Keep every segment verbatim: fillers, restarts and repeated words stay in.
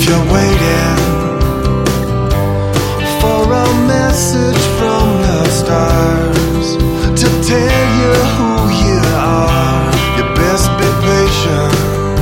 you're waiting for a message from the stars to tell you who you are, you best be patient.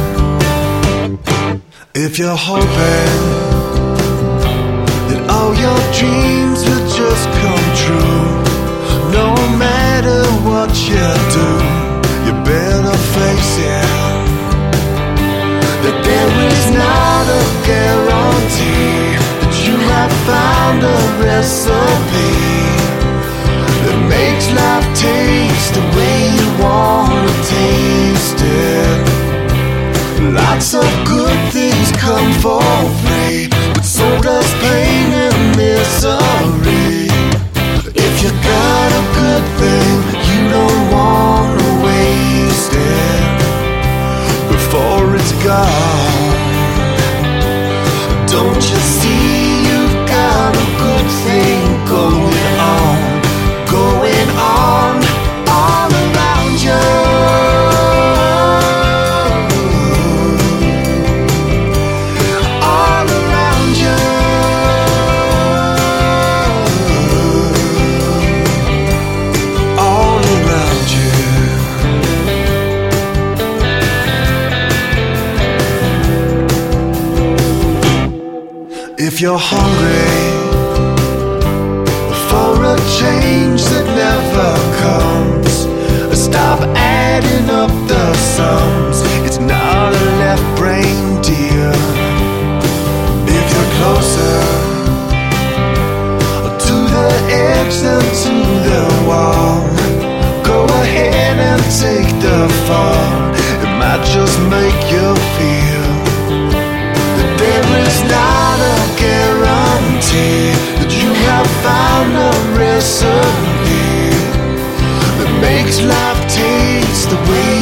If you're hoping that all your dreams will just come true, no matter what you do, you better face it, that there is not a guarantee that you have found a recipe that makes life taste the way you want to taste it. Lots of good things come for free, but so does pain and misery. If you got a good thing, you don't want to waste it before it's gone. Don't you see you've got a good thing going on, going on all around you, all around you, all around you. If you're hungry for a change that never comes, stop adding up the sums. It's not a left brain, dear. If you're closer to the edge than to the wall, go ahead and take the fall. It might just make you feel that there is not a guarantee that you have found a recipe that makes life taste the way